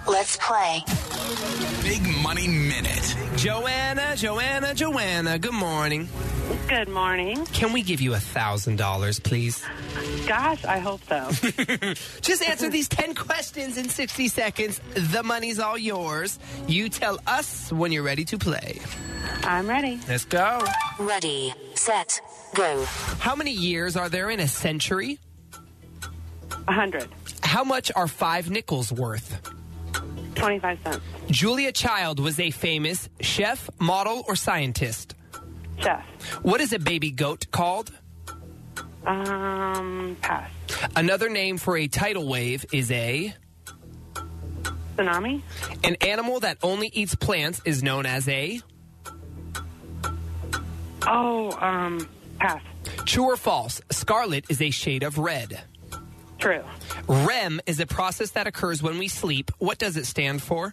Let's play. Big Money Minute. Joanna, good morning. Good morning. Can we give you $1,000, please? Gosh, I hope so. Just answer these 10 questions in 60 seconds. The money's all yours. You tell us when you're ready to play. I'm ready. Let's go. Ready, set, go. How many years are there in a century? 100. How much are 5 nickels worth? 25 cents. Julia Child was a famous chef, model, or scientist. Chef. What is a baby goat called? Pass. Another name for a tidal wave is a... Tsunami. An animal that only eats plants is known as a... Pass. True or false? Scarlet is a shade of red. True. REM is a process that occurs when we sleep. What does it stand for?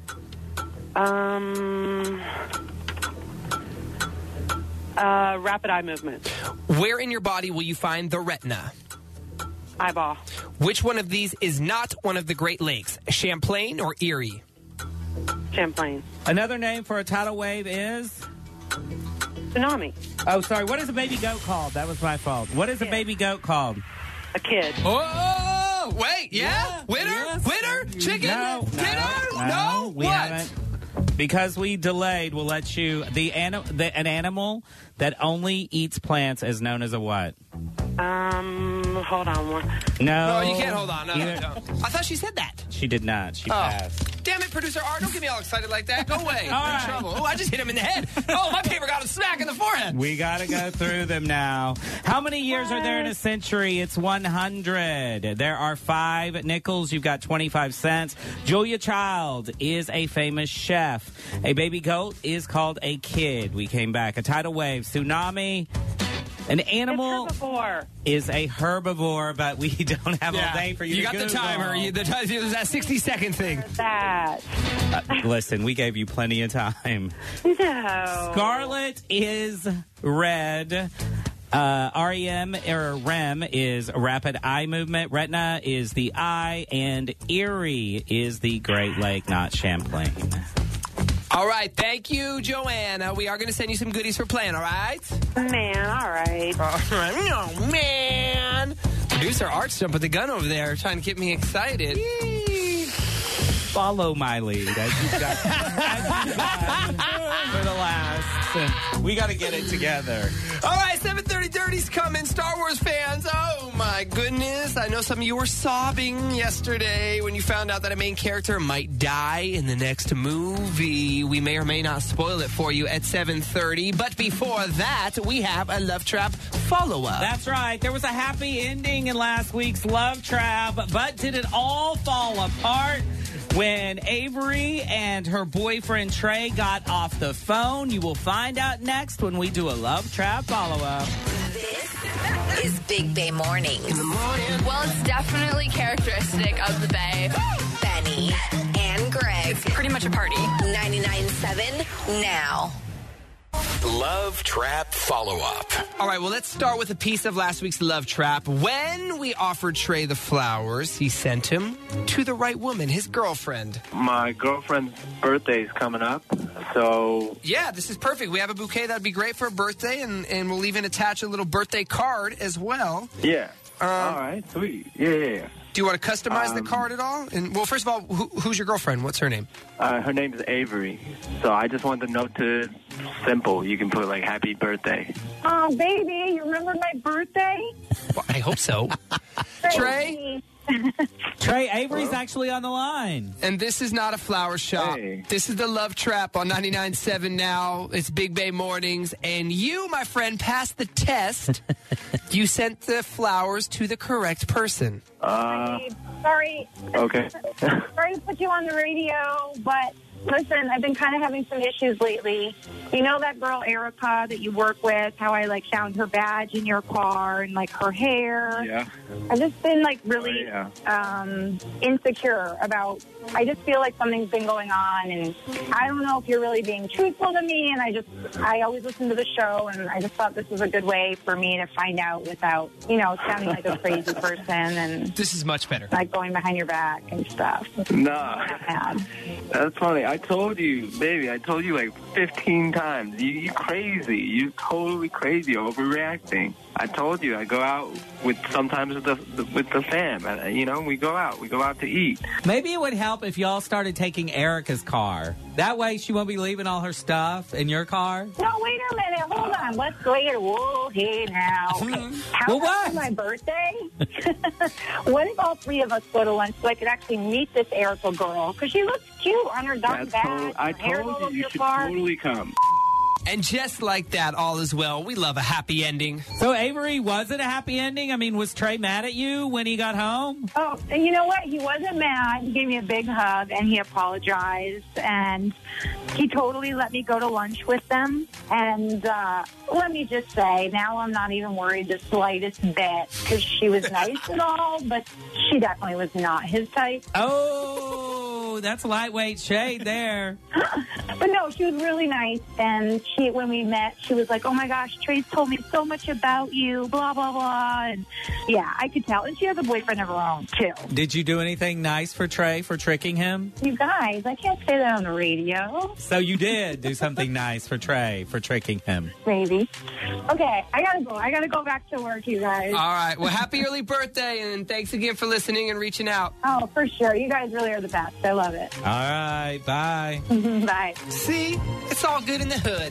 Rapid eye movement. Where in your body will you find the retina? Eyeball. Which one of these is not one of the Great Lakes? Champlain or Erie? Champlain. Another name for a tidal wave is? Tsunami. Oh, sorry. What is a baby goat called? That was my fault. What is a baby goat called? A kid. Oh, wait, yeah? Winner? Yes. Winner? Chicken? Dinner? No? We What? haven't. Because we delayed, we'll let you. An animal that only eats plants is known as a what? Hold on one. No, No. you can't hold on. No, Either- no. I thought she said that. She did not. She passed. Damn it, producer Art, don't get me all excited like that. Go away. All I'm in right. trouble. Oh, I just hit him in the head. Oh, my paper got a smack in the forehead. We got to go through them now. How many years are there in a century? It's 100. There are 5 nickels. You've got 25 cents. Julia Child is a famous chef. A baby goat is called a kid. We came back. A tidal wave. Tsunami. An animal It's herbivore. is a herbivore, but we don't have a name for you. You to got the Google. timer. There's that 60-second thing. That. Listen, we gave you plenty of time. No. Scarlet is red. REM or REM is rapid eye movement. Retina is the eye, and Erie is the Great Lake, not Champlain. All right. Thank you, Joanna. We are going to send you some goodies for playing, all right? Man, all right. All right. Oh, man. Producer Art's jumping the gun over there, trying to get me excited. Follow my lead as you've done for the last. And we got to get it together. All right, 7:30 Dirty's coming. Star Wars fans, oh my goodness. I know some of you were sobbing yesterday when you found out that a main character might die in the next movie. We may or may not spoil it for you at 7:30. But before that, we have a Love Trap follow-up. That's right. There was a happy ending in last week's Love Trap, but did it all fall apart when Avery and her boyfriend Trey got off the phone? You will find out next when we do a Love Trap follow-up. This is Big Bay Mornings. Well, it's definitely characteristic of the Bay. Benny and Greg. Pretty much a party. 99.7 now. Love Trap Follow-Up. All right, well, let's start with a piece of last week's Love Trap. When we offered Trey the flowers, he sent him to the right woman, his girlfriend. My girlfriend's birthday is coming up, so... Yeah, this is perfect. We have a bouquet that'd be great for a birthday, and we'll even attach a little birthday card as well. Yeah. All right, sweet. Yeah. Do you want to customize the card at all? And well, first of all, who's your girlfriend? What's her name? Her name is Avery, so I just want the note to simple. You can put, like, happy birthday. Oh, baby, you remember my birthday? Well, I hope so. Trey? Trey, Avery's actually on the line. And this is not a flower shop. Hey. This is the Love Trap on 99.7 now. It's Big Bay Mornings. And you, my friend, passed the test. You sent the flowers to the correct person. Sorry. Okay. Sorry to put you on the radio, but Listen, I've been kind of having some issues lately. You know that girl Erica that you work with, how I found her badge in your car and her hair? Yeah. I've just been really insecure about, I just feel like something's been going on, and I don't know if you're really being truthful to me, and I always listen to the show, and I just thought this was a good way for me to find out without, sounding like a crazy person and This is much better. going behind your back and stuff. Nah. Bad. That's funny. I told you, baby. I told you 15 times. You crazy. You totally crazy, overreacting. I told you. I go out sometimes with the fam. We go out. We go out to eat. Maybe it would help if y'all started taking Erica's car. That way she won't be leaving all her stuff in your car. No, wait a minute. Hold on. Let's go here. Whoa, hey now. Okay. How Well, about what? for my birthday? What if all three of us go to lunch so I could actually meet this Erica girl? Because she looks cute on her dumb badge. I her hair all told over you. You your should car. totally come. And just like that, all is well. We love a happy ending. So, Avery, was it a happy ending? I mean, was Trey mad at you when he got home? Oh, and you know what? He wasn't mad. He gave me a big hug, and he apologized, and he totally let me go to lunch with them. And let me just say, now I'm not even worried the slightest bit, because she was nice and all, but she definitely was not his type. Oh, that's lightweight shade there. But no, she was really nice, and when we met, she was like, oh my gosh, Trey's told me so much about you, blah, blah, blah. And yeah, I could tell. And she has a boyfriend of her own, too. Did you do anything nice for Trey for tricking him? You guys, I can't say that on the radio. So you did do something nice for Trey for tricking him. Maybe. Okay, I gotta go. I gotta go back to work, you guys. All right. Well, happy early birthday, and thanks again for listening and reaching out. Oh, for sure. You guys really are the best. I love it. All right, bye. Bye. See? It's all good in the hood.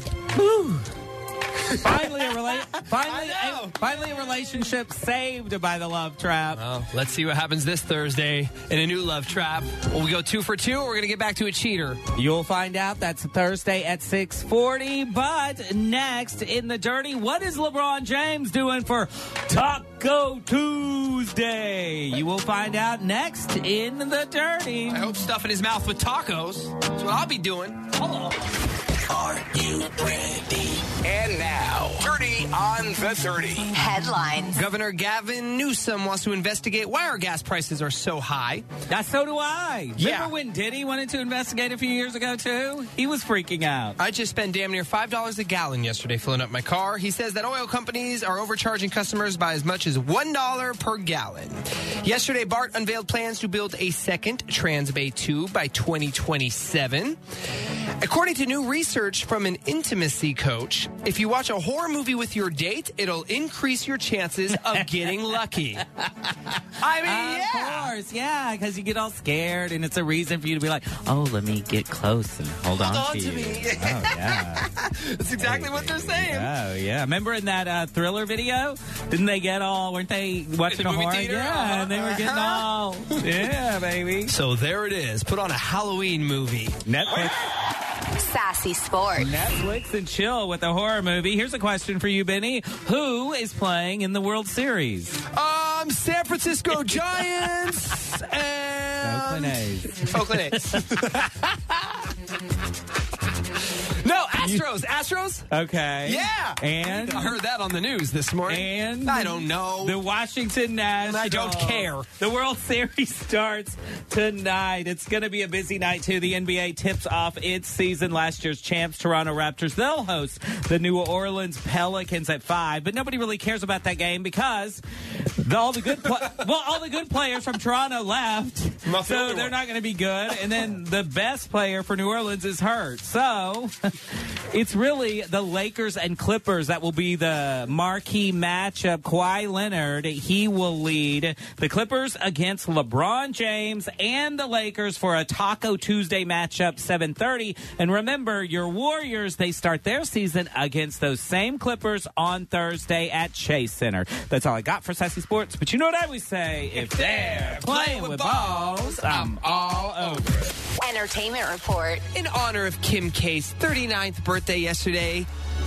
Finally, I know. finally a relationship saved by the love trap. Well, let's see what happens this Thursday in a new love trap. Will we go 2 for 2, or we're going to get back to a cheater? You'll find out. That's Thursday at 6:40. But next in the Dirty, what is LeBron James doing for Taco Tuesday? You will find out next in the Dirty. I hope stuffing his mouth with tacos. That's what I'll be doing. Hello. Are you ready? And now, Dirty on the 30. Headlines. Governor Gavin Newsom wants to investigate why our gas prices are so high. So do I. Yeah. Remember when Diddy wanted to investigate a few years ago, too? He was freaking out. I just spent damn near $5 a gallon yesterday filling up my car. He says that oil companies are overcharging customers by as much as $1 per gallon. Yesterday, BART unveiled plans to build a second Transbay tube by 2027. According to new research from an intimacy coach, if you watch a horror movie with your date, it'll increase your chances of getting lucky. I mean, Of course, yeah, because you get all scared, and it's a reason for you to be like, oh, let me get close and hold on to you. me. Oh, yeah. That's exactly what they're saying. Oh, yeah. Remember in that Thriller video? Didn't they get all, weren't they watching In the a movie horror? theater? Yeah, and they were getting all, yeah, baby. So there it is. Put on a Halloween movie. Netflix Sassy Sports. Netflix and chill with a horror movie. Here's a question for you, Benny. Who is playing in the World Series? San Francisco Giants and Oakland A's. Oakland A's. No, Astros. Okay. Yeah. And I heard that on the news this morning. And I don't know. the Washington Nationals. I don't care. The World Series starts tonight. It's going to be a busy night, too. The NBA tips off its season. Last year's champs, Toronto Raptors. They'll host the New Orleans Pelicans at 5. But nobody really cares about that game because all the good players from Toronto left. So they're not going to be good. And then the best player for New Orleans is hurt. So it's really the Lakers and Clippers that will be the marquee matchup. Kawhi Leonard, he will lead the Clippers against LeBron James and the Lakers for a Taco Tuesday matchup, 7:30. And remember, your Warriors, they start their season against those same Clippers on Thursday at Chase Center. That's all I got for Sassy Sports. But you know what I always say? If they're playing with balls, I'm all over it. Entertainment report. In honor of Kim K's 39th birthday yesterday,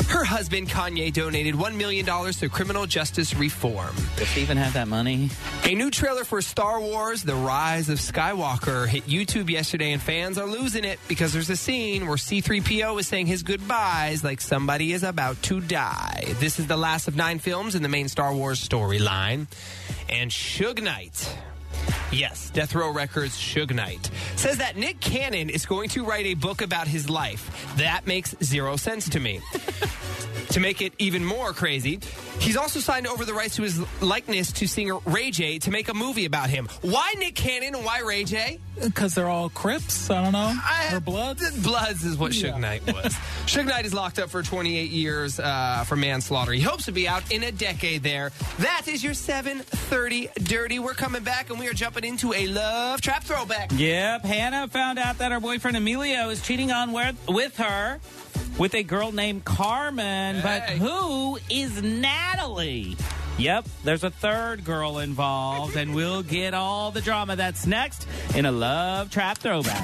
Her husband, Kanye, donated $1 million to criminal justice reform. Does she even have that money? A new trailer for Star Wars, The Rise of Skywalker, hit YouTube yesterday, and fans are losing it because there's a scene where C-3PO is saying his goodbyes like somebody is about to die. This is the last of 9 films in the main Star Wars storyline. And Suge Knight, yes, Death Row Records' Suge Knight, says that Nick Cannon is going to write a book about his life. That makes zero sense to me. To make it even more crazy, he's also signed over the rights to his likeness to singer Ray J to make a movie about him. Why Nick Cannon and why Ray J? Because they're all Crips, I don't know. Or Bloods? Bloods is what Suge Knight was. Suge Knight is locked up for 28 years for manslaughter. He hopes to be out in a decade there. That is your 7:30 Dirty. We're coming back, and we are jumping into a Love Trap throwback. Yep, Hannah found out that her boyfriend Emilio is cheating on with her with a girl named Carmen. But who is Natalie? Yep, there's a third girl involved, and we'll get all the drama. That's next in a Love Trap throwback.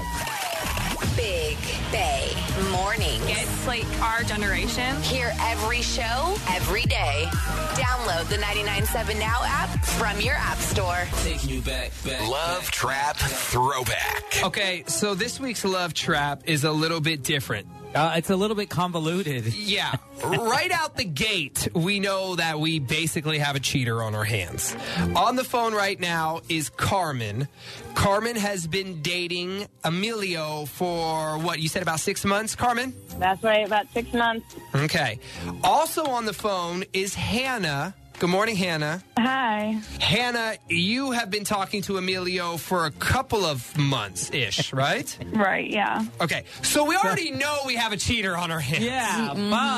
Big Bay Mornings. It's like our generation. Hear every show, every day. Download the 99.7 Now app from your app store. Taking you back. Love Trap Throwback. Okay, so this week's Love Trap is a little bit different. It's a little bit convoluted. Yeah. Right out the gate, we know that we basically have a cheater on our hands. On the phone right now is Carmen. Carmen has been dating Emilio for, what, you said about 6 months, Carmen? That's right, about 6 months. Okay. Also on the phone is Hannah. Good morning, Hannah. Hi. Hannah, you have been talking to Emilio for a couple of months-ish, right? Right, yeah. Okay, so we already know we have a cheater on our hands. Yeah,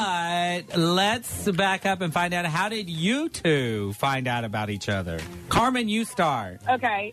but let's back up and find out, how did you two find out about each other? Carmen, you start. Okay,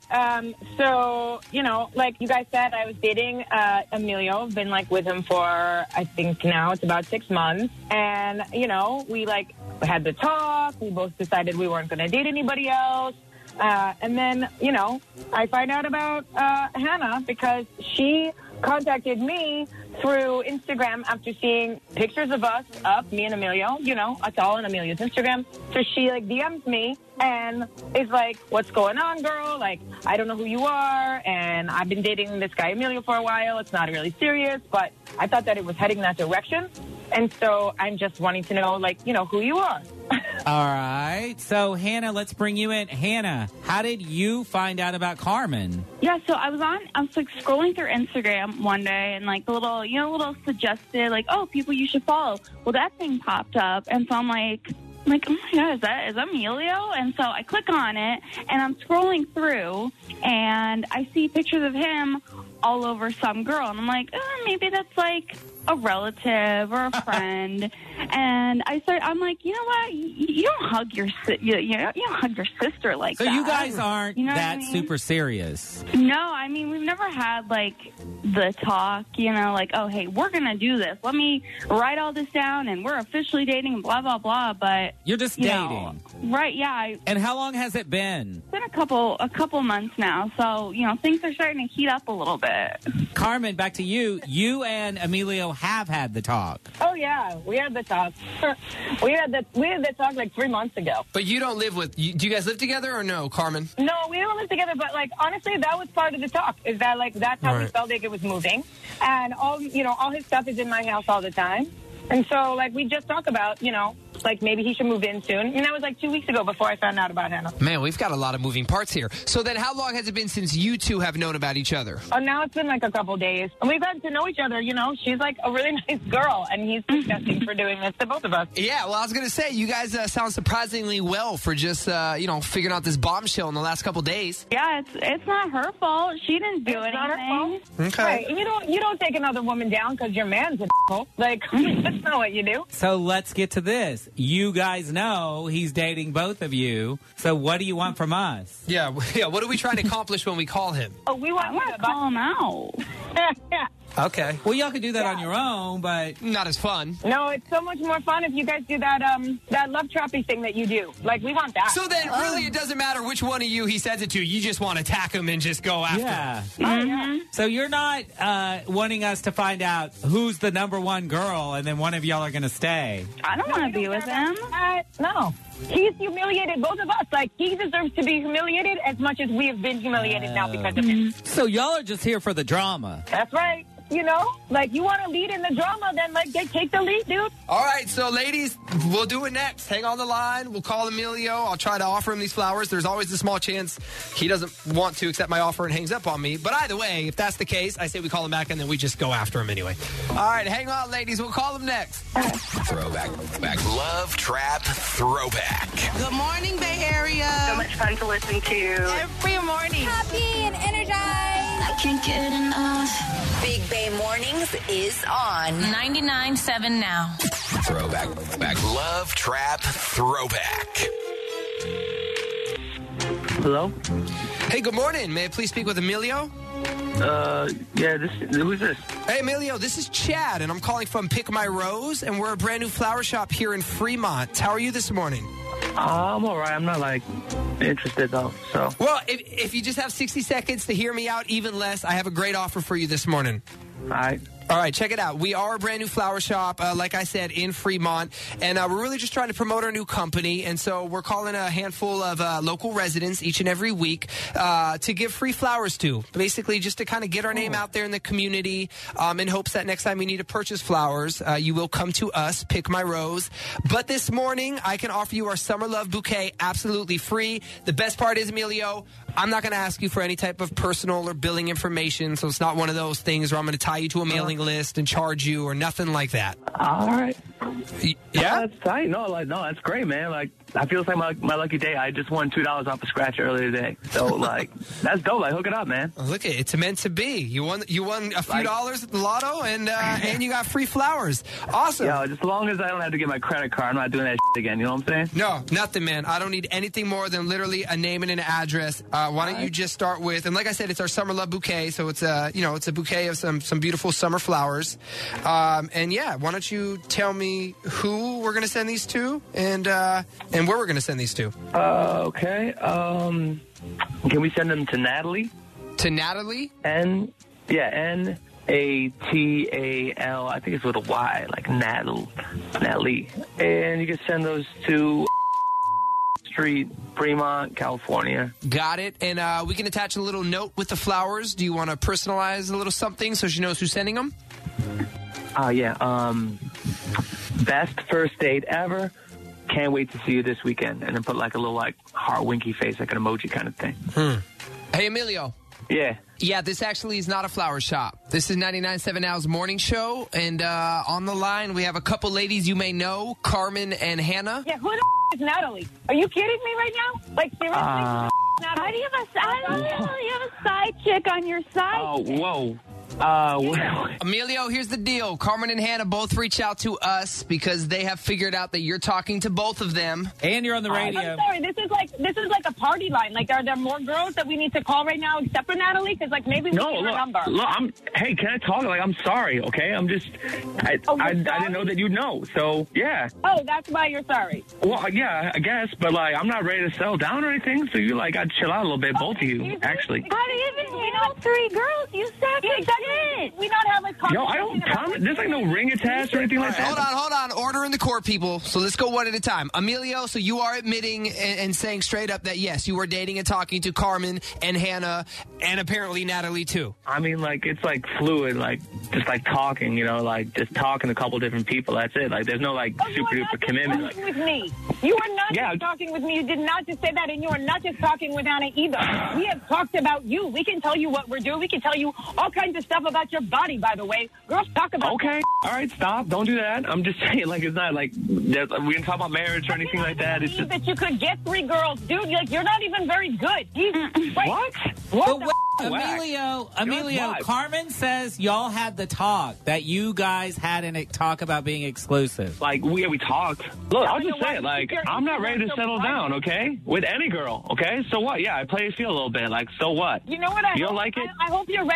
so, you know, like you guys said, I was dating Emilio. I've been, like, with him for, I think now it's about 6 months. And, you know, we, like, had the talk. We both decided we weren't going to date anybody else. And then, you know, I find out about Hannah because she contacted me through Instagram after seeing pictures of us up, me and Emilio, you know, it's all on Emilio's Instagram. So she, like, DMs me and is like, what's going on, girl? Like, I don't know who you are, and I've been dating this guy Emilio for a while. It's not really serious, but I thought that it was heading that direction. And so I'm just wanting to know, like, you know, who you are. All right. So, Hannah, let's bring you in. Hannah, how did you find out about Carmen? Yeah, so I was like scrolling through Instagram one day, and like the little suggested, like, oh, people you should follow. Well, that thing popped up, and so I'm like, oh my God, is that Emilio? And so I click on it, and I'm scrolling through, and I see pictures of him all over some girl, and I'm like, maybe that's like a relative or a friend. And I'm like, you know what? You don't hug your you don't hug your sister like that. So you guys aren't that super serious. No, I mean, we've never had like the talk, you know, like, oh, hey, we're gonna do this. Let me write all this down, and we're officially dating, and blah blah blah. But you're just dating, right? Yeah. And how long has it been? It's been a couple months now. So you know, things are starting to heat up a little bit. Carmen, back to you. You and Emilio have had the talk. Oh yeah, we had the talk. we had the talk like 3 months ago. But you don't live with. Do you guys live together or no, Carmen? No, we don't live together. But like honestly, that was part of the talk. Is that like that's how we felt like it was moving, and all his stuff is in my house all the time. And so, like, we just talk about, you know, like, maybe he should move in soon. And that was, like, 2 weeks ago before I found out about Hannah. Man, we've got a lot of moving parts here. So then how long has it been since you two have known about each other? Oh, now it's been, like, a couple days. And we've gotten to know each other, you know. She's, like, a really nice girl, and he's disgusting for doing this to both of us. Yeah, well, I was going to say, you guys sound surprisingly well for just, figuring out this bombshell in the last couple days. Yeah, it's not her fault. She didn't do anything. Not her fault. Okay. Right. And you don't take another woman down because your man's a d***hole. Like, that's not what you do. So let's get to this. You guys know he's dating both of you. So what do you want from us? Yeah. What are we trying to accomplish when we call him? Oh, we want to call him out. Okay. Well, y'all can do that on your own, but not as fun. No, it's so much more fun if you guys do that that love trappy thing that you do. Like, we want that. So then, really, it doesn't matter which one of you he sends it to. You just want to attack him and just go after him. Yeah. So you're not wanting us to find out who's the number one girl, and then one of y'all are going to stay. I don't want to be with him. No. He's humiliated both of us. Like, he deserves to be humiliated as much as we have been humiliated now because of him. So y'all are just here for the drama. That's right. You know, like, you want to lead in the drama, then, like, take the lead, dude. All right, so, ladies, we'll do it next. Hang on the line. We'll call Emilio. I'll try to offer him these flowers. There's always a small chance he doesn't want to accept my offer and hangs up on me. But either way, if that's the case, I say we call him back and then we just go after him anyway. All right, hang on, ladies. We'll call him next. Throwback. Love Trap Throwback. Good morning, Bay Area. So much fun to listen to. Every morning. Happy and energized. I can't get enough. Big Bay Mornings is on 99.7 now. Throwback. Love Trap Throwback. Hello? Hey, good morning. May I please speak with Emilio? Yeah, who's this? Hey, Emilio, this is Chad, and I'm calling from Pick My Rose, and we're a brand new flower shop here in Fremont. How are you this morning? I'm all right. I'm not, interested, though, so. Well, if you just have 60 seconds to hear me out, even less, I have a great offer for you this morning. All right, check it out. We are a brand new flower shop, like I said, in Fremont, and we're really just trying to promote our new company, and so we're calling a handful of local residents each and every week to give free flowers to, basically just to kind of get our name out there in the community in hopes that next time you need to purchase flowers, you will come to us, Pick My Rose. But this morning, I can offer you our Summer Love Bouquet absolutely free. The best part is, Emilio, I'm not going to ask you for any type of personal or billing information, so it's not one of those things where I'm going to tie you to a mailing list and charge you or nothing like that. All right. Yeah? That's tight. No, that's great, man. I feel like my lucky day. I just won $2 off a scratch earlier today. So, that's dope. Hook it up, man. Oh, look, it's meant to be. You won a few dollars at the lotto, and you got free flowers. Awesome. Yo, just as long as I don't have to get my credit card, I'm not doing that shit again. You know what I'm saying? No, nothing, man. I don't need anything more than literally a name and an address. Why don't you just start with, and like I said, it's our Summer Love Bouquet, so it's a bouquet of some beautiful summer flowers. And yeah, why don't you tell me who we're going to send these to and where we're going to send these to? Okay. Can we send them to Natalie? To Natalie? Natal. I think it's with a Y, like Natalie. And you can send those to Street, Fremont, California. Got it. And we can attach a little note with the flowers. Do you want to personalize a little something so she knows who's sending them? Yeah. Best first date ever. Can't wait to see you this weekend. And then put a little heart winky face, like an emoji kind of thing. Hey, Emilio. Yeah. Yeah, this actually is not a flower shop. This is 99.7 Now's morning show. And on the line, we have a couple ladies you may know, Carmen and Hannah. Yeah, who the is Natalie? Are you kidding me right now? Seriously? Natalie? How do you have a side chick on your side? Oh, whoa. Emilio, here's the deal. Carmen and Hannah both reach out to us because they have figured out that you're talking to both of them. And you're on the radio. I'm sorry, this is like a party line. Are there more girls that we need to call right now except for Natalie? Because maybe we need her number. Hey, can I talk? I'm sorry, okay? I didn't know that you'd know, so yeah. Oh, that's why you're sorry. Well, yeah, I guess, but I'm not ready to settle down or anything, so you got to chill out a little bit, both of you, actually. How do you even know 3 girls? You suck at shit. We not have a conversation. Yo, I don't comment. There's no ring attached or anything like that. Hold on. Order in the court, people. So let's go one at a time. Emilio, so you are admitting and saying straight up that, yes, you were dating and talking to Carmen and Hannah and apparently Natalie, too. I mean, it's fluid, just talking, just talking to a couple different people. That's it. There's no, super duper commitment. With me. You are not just talking with me. You did not just say that, and you are not just talking with Hannah either. We have talked about you. We can tell you what we're doing. We can tell you all kinds of stuff about your body, by the way. Girls talk about Okay. All right, stop. Don't do that. I'm just saying, it's not we didn't talk about marriage or anything like that. It's just that you could get 3 girls. Dude, you're not even very good. What? Emilio, Carmen says y'all had the talk, that you guys had a talk about being exclusive. We talked. Look, I'll just say it. I'm not ready to settle down, okay? With any girl, okay? So what? Yeah, I play a field a little bit. So what? You know what? You don't like it? I hope you're ready.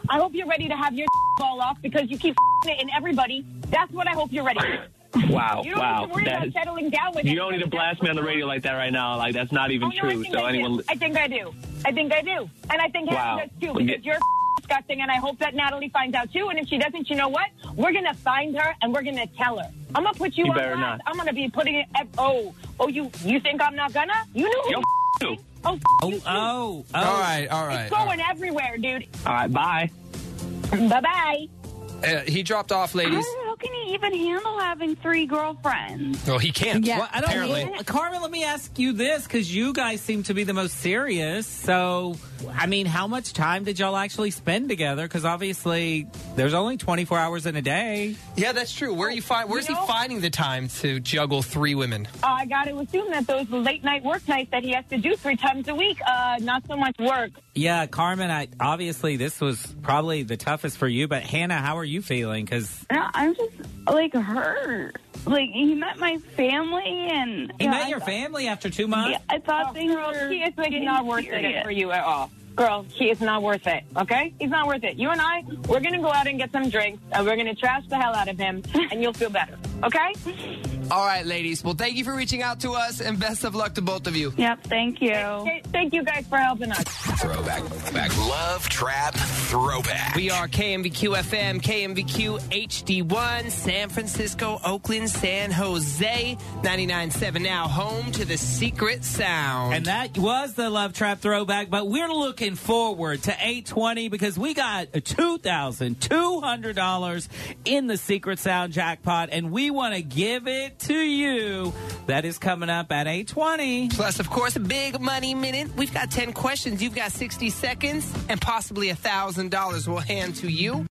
I hope you're ready to have your fall off because you keep it in everybody. That's what I hope you're ready for. Wow, You don't need to worry about settling down with You don't need to blast me on the radio like that right now. Like, that's not even true. So anyone... I think I do. And I think Hannah does too because you're disgusting, and I hope that Natalie finds out too. And if she doesn't, you know what? We're going to find her, and we're going to tell her. I'm going to put you on better blast. not. I'm going to be putting it... you think I'm not gonna? You know who All right. It's going everywhere, dude. All right, bye. Bye-bye. He dropped off, ladies. How can he even handle having 3 girlfriends? Well, he can't. Well, I don't apparently. know. Carmen, let me ask you this, because you guys seem to be the most serious. So, I mean, how much time did y'all actually spend together? Because obviously, there's only 24 hours in a day. Yeah, that's true. Where's he finding the time to juggle 3 women? I got to assume that those late-night work nights that he has to do 3 times a week, not so much work. Yeah, Carmen, obviously this was probably the toughest for you. But Hannah, how are you feeling? Because I'm just, like, hurt. Like, he met my family, and... He met your family after 2 months? Yeah, I thought things were... He is not worth it for you at all. Girl, he is not worth it, okay? He's not worth it. You and I, we're going to go out and get some drinks, and we're going to trash the hell out of him, and you'll feel better, okay? All right, ladies. Well, thank you for reaching out to us, and best of luck to both of you. Yep, thank you. Thank you guys for helping us. Throwback. Love Trap Throwback. We are KMVQ FM, KMVQ HD1, San Francisco, Oakland, San Jose, 99.7 now, home to the Secret Sound. And that was the Love Trap Throwback, but we're looking forward to 820 because we got $2,200 in the Secret Sound jackpot, and we want to give it to you. That is coming up at 820. Plus, of course, a big money minute. We've got 10 questions. You've got 60 seconds, and possibly $1,000 we'll hand to you.